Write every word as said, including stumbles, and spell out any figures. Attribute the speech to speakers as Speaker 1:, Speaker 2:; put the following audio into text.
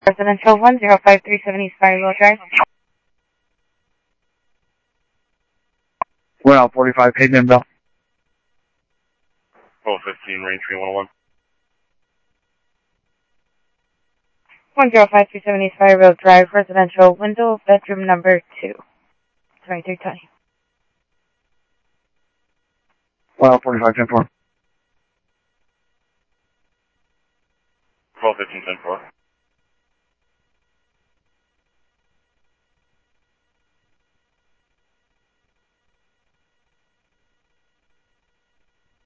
Speaker 1: Residential one zero five three seven East Firewheel Drive.
Speaker 2: One out forty-five, Hayden Bell.
Speaker 3: twelve fifteen, range three one one.
Speaker 1: one zero five three seven East Firewheel Drive, residential, window, bedroom number two. twenty-three twenty.
Speaker 2: One out forty-five, ten four.
Speaker 3: twelve fifteen, ten four.